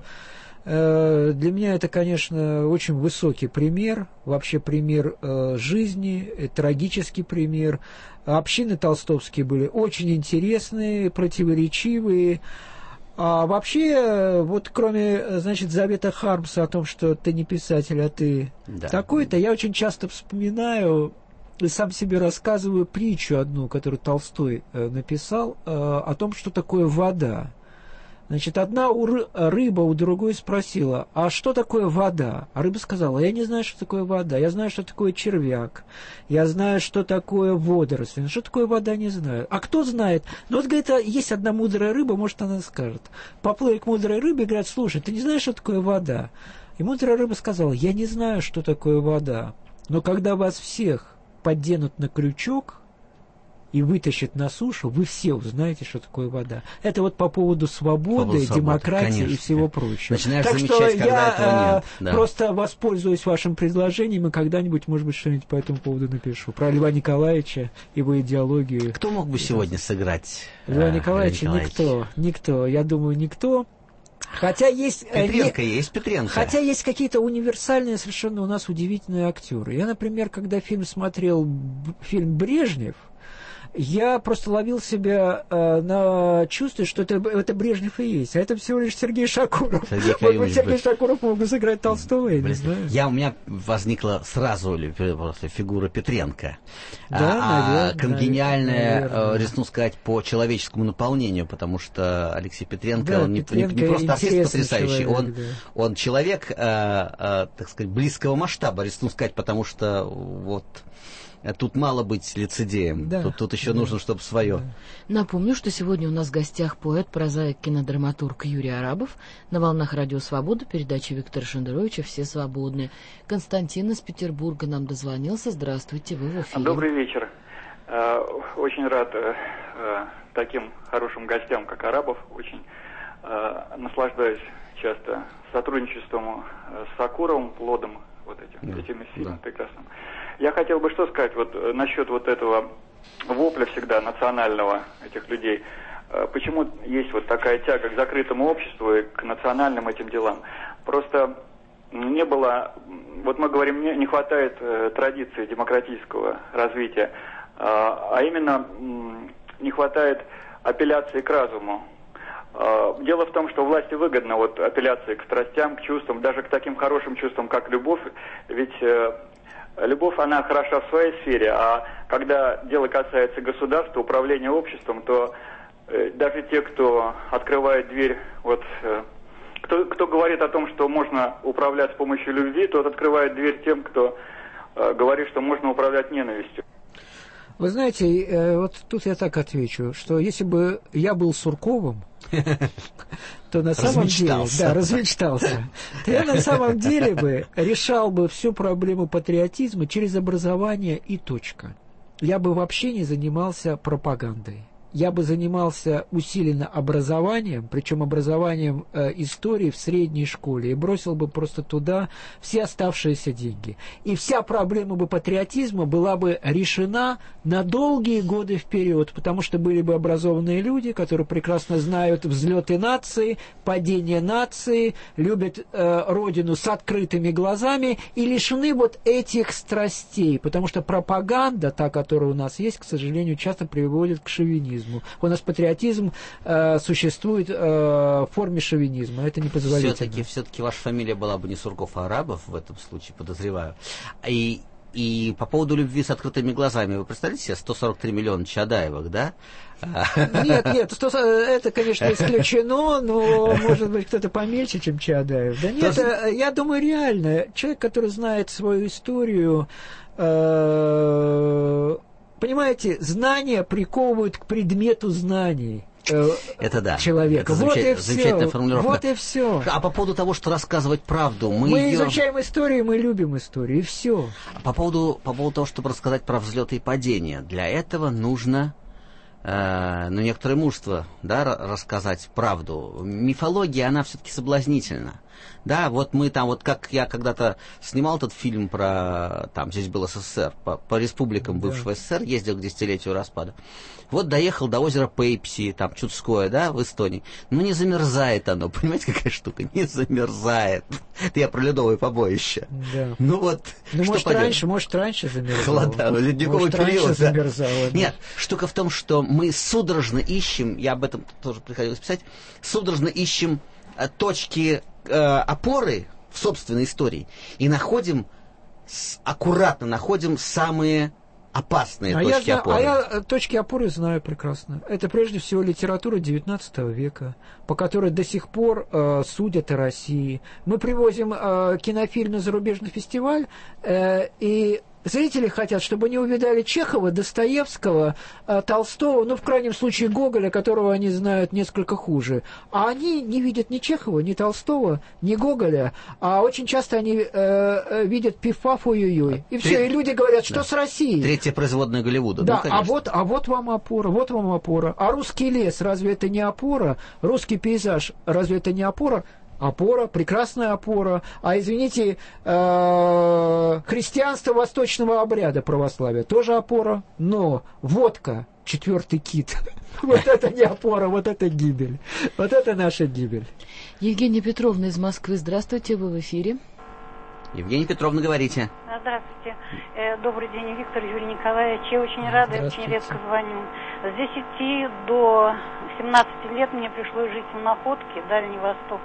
для меня это, конечно, очень высокий пример, вообще пример э, жизни, э, трагический пример. Общины толстовские были очень интересные, противоречивые. А вообще, вот кроме, значит, завета Хармса о том, что ты не писатель, а ты да. такой-то, я очень часто вспоминаю и сам себе рассказываю притчу одну, которую Толстой э, написал, э, о том, что такое вода. Значит, одна рыба у другой спросила, а что такое вода? А рыба сказала, я не знаю, что такое вода, я знаю, что такое червяк, я знаю, что такое водоросли, но что такое вода, не знаю. А кто знает? Ну вот, говорит, есть одна мудрая рыба, может, она скажет. Поплыли к мудрой рыбе и говорят, слушай, ты не знаешь, что такое вода? И мудрая рыба сказала, я не знаю, что такое вода, но когда вас всех подденут на крючок и вытащит на сушу, вы все узнаете, что такое вода. Это вот по поводу свободы, по поводу демократии свободы, и всего прочего. Начинаешь так замечать, что когда я этого нет. Да. просто воспользуюсь вашим предложением и когда-нибудь, может быть, что-нибудь по этому поводу напишу. Про Льва Николаевича, его идеологию. Кто мог бы сегодня сыграть Льва Николаевича? Никто. Никто. Я думаю, никто. Хотя есть, Петренко есть, Петренко. Хотя есть какие-то универсальные, совершенно у нас удивительные актеры. Я, например, когда фильм смотрел, фильм «Брежнев», я просто ловил себя э, на чувстве, что это, это Брежнев и есть, а это всего лишь Сергей Шакуров. Сергей Может быть, Сергей бы... Шакуров мог бы сыграть Толстого, я не знаю. Я, у меня возникла сразу просто фигура Петренко. Да, а, наверное, конгениальная, наверное. рискну сказать, по человеческому наполнению, потому что Алексей Петренко, да, он не, Петренко не, не просто артист потрясающий, человек, он, да. он человек, э, э, так сказать, близкого масштаба, рискну сказать, потому что вот... Тут мало быть лицедеем. Да, тут, тут еще да, нужно, чтобы свое. Да. Напомню, что сегодня у нас в гостях поэт, прозаик, кинодраматург Юрий Арабов. На волнах Радио Свобода передача Виктора Шендеровича «Все свободны». Константин из Петербурга нам дозвонился. Здравствуйте, вы в эфире. Добрый вечер. Очень рад таким хорошим гостям, как Арабов. Очень наслаждаюсь часто сотрудничеством с Сакуровым, плодом вот этим, да, этим фильмом да. прекрасным. Я хотел бы что сказать вот насчет вот этого вопля всегда национального этих людей. Почему есть вот такая тяга к закрытому обществу и к национальным этим делам? Просто не было, вот мы говорим, не, не хватает э, традиции демократического развития, э, а именно э, не хватает апелляции к разуму. Э, дело в том, что власти выгодно вот апелляции к страстям, к чувствам, даже к таким хорошим чувствам, как любовь, ведь... Э, Любовь, она хороша в своей сфере, а когда дело касается государства, управления обществом, то э, даже те, кто открывает дверь, вот, э, кто, кто говорит о том, что можно управлять с помощью любви, тот открывает дверь тем, кто э, говорит, что можно управлять ненавистью. Вы знаете, э, вот тут я так отвечу, что если бы я был Сурковым, то на самом деле, да, размечтался, то я на самом деле бы решал бы всю проблему патриотизма через образование и точка. Я бы вообще не занимался пропагандой. Я бы занимался усиленно образованием, причем образованием э, истории в средней школе, и бросил бы просто туда все оставшиеся деньги. И вся проблема бы патриотизма была бы решена на долгие годы вперед, потому что были бы образованные люди, которые прекрасно знают взлеты нации, падение нации, любят э, родину с открытыми глазами и лишены вот этих страстей, потому что пропаганда, та, которая у нас есть, к сожалению, часто приводит к шовинизму. У нас патриотизм э, существует э, в форме шовинизма. Это непозволительно. Все-таки, все-таки ваша фамилия была бы не Сурков, а Арабов в этом случае, подозреваю. И, и по поводу любви с открытыми глазами, вы представляете себе сто сорок три миллиона Чадаевых, да? Нет, нет, это, конечно, исключено, но, может быть, кто-то помельче, чем Чадаев. Да нет, То... я думаю, реально, человек, который знает свою историю, э- понимаете, знания приковывают к предмету знаний. Это да. Человека. Это вот замечательная, и все. замечательная формулировка. Вот и все. А по поводу того, что рассказывать правду, мы, мы ее... изучаем историю, мы любим историю, и все. По поводу, по поводу того, чтобы рассказать про взлеты и падения, для этого нужно э, ну, некоторое мужество, да, рассказать правду. Мифология, она все-таки соблазнительна. Да, вот мы там, вот как я когда-то снимал этот фильм про, там, здесь был СССР, по, по республикам бывшего да. СССР, ездил к десятилетию распада. Вот доехал до озера Пейпси, там, Чудское, да, в Эстонии. Ну, не замерзает оно, понимаете, какая штука? Не замерзает. Это я про ледовое побоище. Да. Ну, вот, ну, что может, поделать? раньше, может, раньше замерзало. Холода, ледниковый может, период. Раньше да. замерзало. Да. Нет, штука в том, что мы судорожно ищем, я об этом тоже приходилось писать, судорожно ищем точки э, опоры в собственной истории и находим, с, аккуратно находим самые опасные а точки я, опоры. А я точки опоры знаю прекрасно. Это прежде всего литература девятнадцатого века, по которой до сих пор э, судят о России. Мы привозим э, кинофильм на зарубежный фестиваль, э, и зрители хотят, чтобы они увидали Чехова, Достоевского, Толстого, ну, в крайнем случае, Гоголя, которого они знают несколько хуже. А они не видят ни Чехова, ни Толстого, ни Гоголя, а очень часто они э, видят пиф-паф, ой-ой-ой. И все, и люди говорят, что да. с Россией? Третья производная Голливуда. Да, ну, а, вот, а вот вам опора, вот вам опора. А русский лес, разве это не опора? Русский пейзаж, разве это не опора? Опора, прекрасная опора. А, извините, э, христианство восточного обряда православия тоже опора. Но водка, четвертый кит, вот это не опора, вот это гибель. Вот это наша гибель. Евгения Петровна из Москвы, здравствуйте, вы в эфире. Евгения Петровна, говорите. здравствуйте. Э, добрый день, Виктор, Юрий Николаевич. Я очень рада, я очень редко звоню. С десяти до семнадцати лет мне пришлось жить в Находке, Дальний Восток.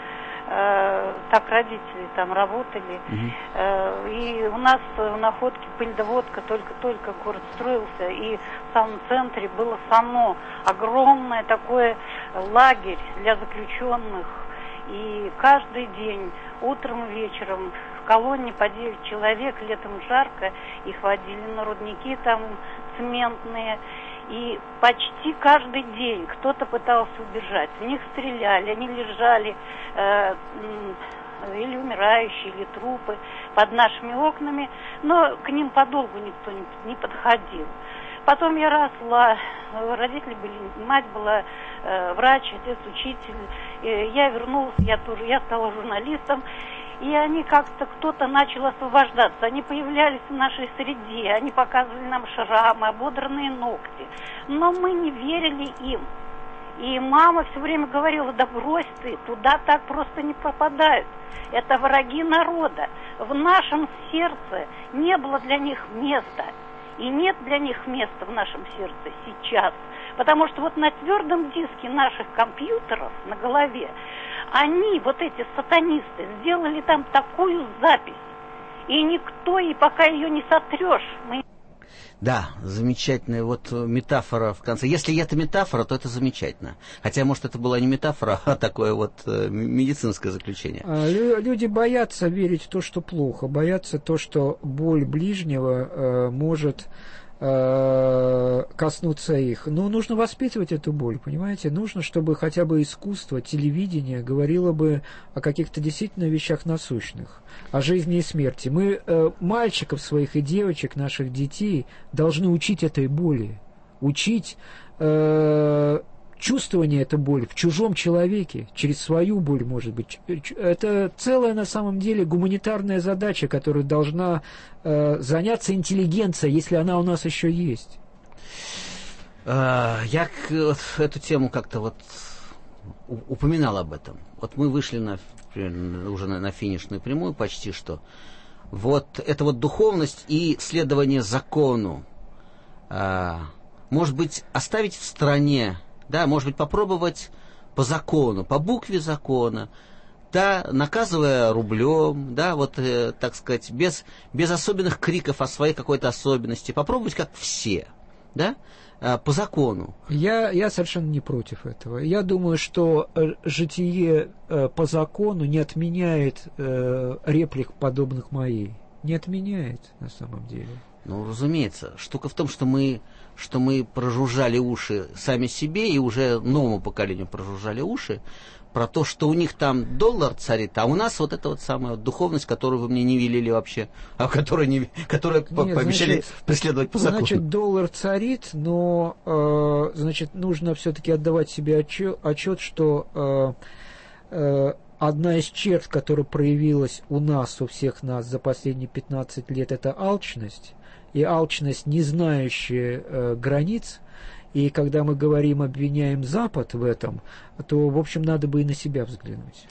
Э, так родители там работали. Mm-hmm. Э, и у нас в Находке пыльдоводка, только-только город строился, и в самом центре было САНО, огромное такое лагерь для заключенных. И каждый день, утром и вечером, в колонне по девять человек, летом жарко, их водили на рудники там цементные. И почти каждый день кто-то пытался убежать. В них стреляли, они лежали, э, или умирающие, или трупы под нашими окнами, но к ним подолгу никто не, не подходил. Потом я росла, родители были, мать была э, врач, отец учитель. Э, я вернулась, я тоже, я стала журналистом. И они как-то, кто-то начал освобождаться. Они появлялись в нашей среде, они показывали нам шрамы, ободранные ногти. Но мы не верили им. И мама все время говорила: да брось ты, туда так просто не попадают. Это враги народа. В нашем сердце не было для них места. И нет для них места в нашем сердце сейчас. Потому что вот на твердом диске наших компьютеров на голове они, вот эти сатанисты, сделали там такую запись. И никто, и пока ее не сотрешь, мы... Да, замечательная вот метафора в конце. Если это метафора, то это замечательно. Хотя, может, это была не метафора, а такое вот медицинское заключение. Люди боятся верить в то, что плохо, боятся то, что боль ближнего э, может э, коснуться их. Но нужно воспитывать эту боль, понимаете? Нужно, чтобы хотя бы искусство, телевидение говорило бы о каких-то действительно вещах насущных, о жизни и смерти. Мы э, мальчиков своих и девочек, наших детей, должны учить этой боли, учить э, чувствование этой боли в чужом человеке, через свою боль, может быть. Это целая, на самом деле, гуманитарная задача, которой должна э, заняться интеллигенция, если она у нас еще есть. Я вот эту тему как-то вот упоминал об этом. Вот мы вышли на, уже на, на финишную прямую почти что. Вот это вот духовность и следование закону. А, может быть, оставить в стороне, да, может быть, попробовать по закону, по букве закона, да, наказывая рублем, да, вот, э, так сказать, без, без особенных криков о своей какой-то особенности, попробовать как все, да, по закону. Я, я совершенно не против этого. Я думаю, что житие э, по закону не отменяет э, реплик, подобных моей. Не отменяет, на самом деле. Ну, разумеется. Штука в том, что мы, что мы прожужжали уши сами себе, и уже новому поколению прожужжали уши, про то, что у них там доллар царит, а у нас вот эта вот самая духовность, которую вы мне не велели вообще, а которую, не, которую Нет, пообещали значит, преследовать по закону. Значит, доллар царит, но э, значит, нужно все-таки отдавать себе отчет, отчет что э, э, одна из черт, которая проявилась у нас, у всех нас за последние пятнадцать лет, это алчность, и алчность, не знающая э, границ. И когда мы говорим, обвиняем Запад в этом, то, в общем, надо бы и на себя взглянуть.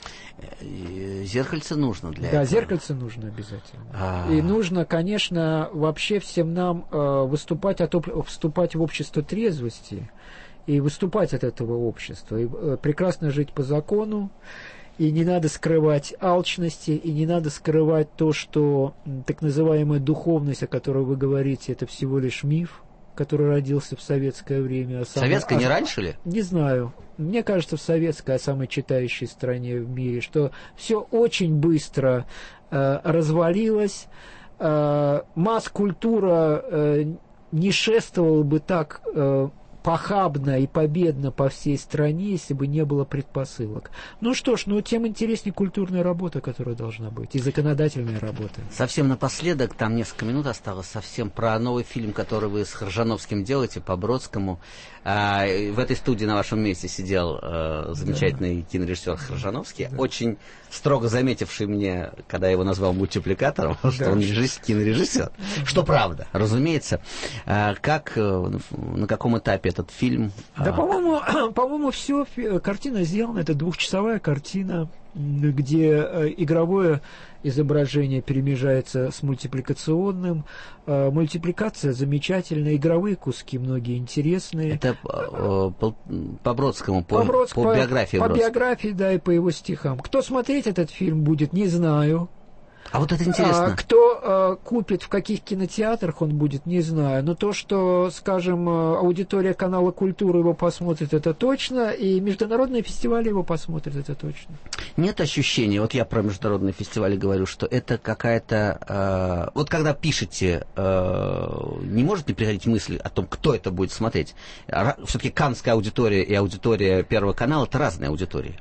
Зеркальце нужно для да, этого. Да, зеркальце нужно обязательно. А-а-а. И нужно, конечно, вообще всем нам э, выступать, от, вступать в общество трезвости и выступать от этого общества. И э, прекрасно жить по закону. И не надо скрывать алчности, и не надо скрывать то, что так называемая духовность, о которой вы говорите, это всего лишь миф, который родился в советское время. Советское не раньше ли? Не знаю. Мне кажется, в советской, о самой читающей стране в мире, что все очень быстро э, развалилось. Э, масс-культура э, не шествовала бы так э, похабно и победно по всей стране, если бы не было предпосылок. Ну что ж, ну тем интереснее культурная работа, которая должна быть, и законодательная работа. Совсем напоследок, там несколько минут осталось, совсем про новый фильм, который вы с Хржановским делаете, по Бродскому. А, в этой студии на вашем месте сидел а, замечательный да. кинорежиссер Хржановский, да. очень строго заметивший мне, когда я его назвал мультипликатором, да. что он режиссер, кинорежиссер, что правда, разумеется. А, как, на каком этапе этот фильм? Да, а... по-моему, по-моему, все, картина сделана, это двухчасовая картина. где игровое изображение перемежается с мультипликационным. Мультипликация замечательная, игровые куски многие интересные. Это по, по Бродскому, по, по, Бродск, по, по биографии По Бродского. биографии, да, и по его стихам. Кто смотреть этот фильм будет, не знаю. А вот это интересно. А, кто а, купит, в каких кинотеатрах он будет, не знаю. Но то, что, скажем, аудитория канала «Культура» его посмотрит, это точно, и международные фестивали его посмотрят, это точно. Нет ощущения, вот я про международные фестивали говорю, что это какая-то... Э, вот когда пишете, э, не может ли приходить мысль о том, кто это будет смотреть? Все-таки каннская аудитория и аудитория Первого канала — это разные аудитории.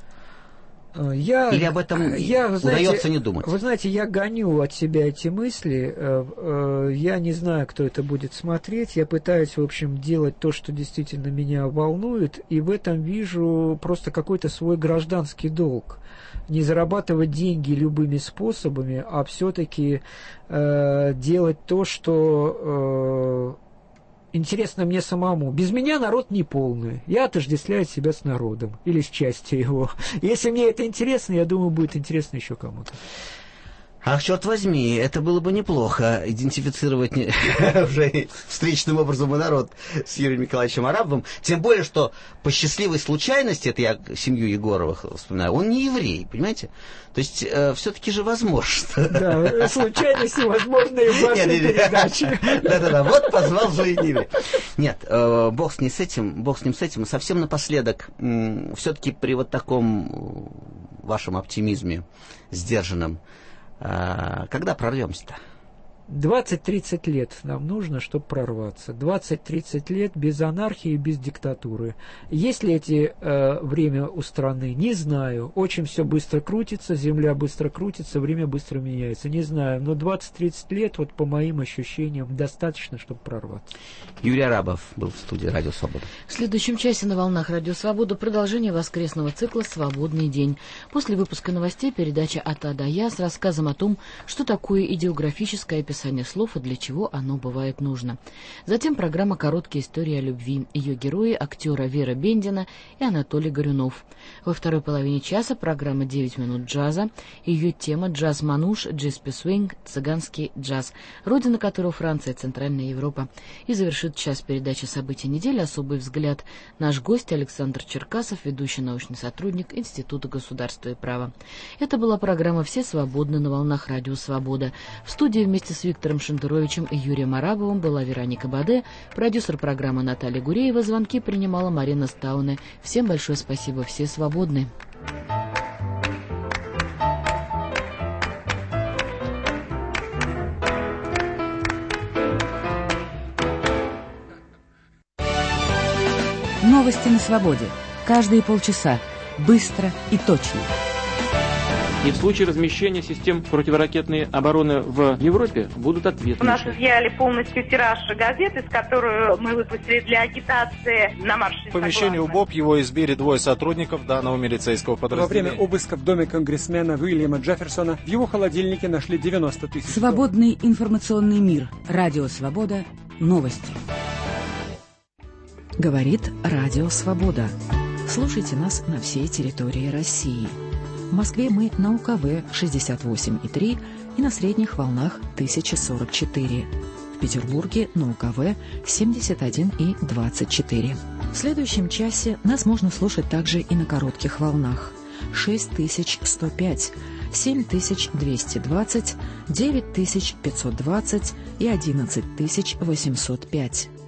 Я, Или об этом я, удается знаете, не думать? Вы знаете, я гоню от себя эти мысли. Я не знаю, кто это будет смотреть. Я пытаюсь, в общем, делать то, что действительно меня волнует. И в этом вижу просто какой-то свой гражданский долг. Не зарабатывать деньги любыми способами, а все-таки э, делать то, что... Э, интересно мне самому. Без меня народ не полный. Я отождествляю себя с народом. Или с частью его. Если мне это интересно, я думаю, будет интересно еще кому-то. Ах, черт возьми, это было бы неплохо, идентифицировать уже встречным образом и народ с Юрием Николаевичем Арабовым. Тем более, что по счастливой случайности, это я семью Егоровых вспоминаю, он не еврей, понимаете? То есть, э, все-таки же возможно. Да, случайности возможны и в вашей передаче. Да-да-да, вот позвал же и не еврей. Нет, э, бог с ним с этим, бог с ним с этим. И совсем напоследок, м- все-таки при вот таком вашем оптимизме сдержанном, когда прорвемся-то? двадцать-тридцать лет нам нужно, чтобы прорваться. двадцать-тридцать лет без анархии, без диктатуры. Есть ли эти э, время у страны? Не знаю. Очень все быстро крутится, земля быстро крутится, время быстро меняется. Не знаю. Но двадцать-тридцать лет, вот по моим ощущениям, достаточно, чтобы прорваться. Юрий Арабов был в студии «Радио Свобода». В следующем часе на волнах «Радио Свобода» продолжение воскресного цикла «Свободный день». После выпуска новостей передача «От А до Я» с рассказом о том, что такое идеографическое описание описание слов и для чего оно бывает нужно. Затем программа «Короткие истории о любви». Ее герои — актера Вера Бендина и Анатолий Горюнов. Во второй половине часа программа «девять минут джаза». Ее тема — джаз-мануш, джиспи-свинг, цыганский джаз, родина которого Франция, Центральная Европа. И завершит час передачи «События недели» «Особый взгляд». Наш гость Александр Черкасов, ведущий научный сотрудник Института государства и права. Это была программа «Все свободны» на волнах «Радио Свобода». В студии вместе с Виктором Шендеровичем и Юрием Арабовым была Вероника Баде, продюсер программы Наталья Гуреева, звонки принимала Марина Стауне. Всем большое спасибо, все свободны. Новости на свободе. Каждые полчаса. Быстро и точно. И в случае размещения систем противоракетной обороны в Европе будут ответны. У нас изъяли полностью тираж газеты, с которую мы выпустили для агитации на марше. В помещении УБОП его избили двое сотрудников данного милицейского подразделения. Во время обыска в доме конгрессмена Уильяма Джефферсона в его холодильнике нашли девяносто тысяч. Свободный информационный мир. Радио Свобода. Новости. Говорит Радио Свобода. Слушайте нас на всей территории России. В Москве мы на У Ка Вэ шестьдесят восемь и три и на средних волнах тысяча сорок четыре. В Петербурге на У Ка Вэ семьдесят один и двадцать четыре. В следующем часе нас можно слушать также и на коротких волнах. шесть тысяч сто пять, семь тысяч двести двадцать, девять тысяч пятьсот двадцать и одиннадцать тысяч восемьсот пять.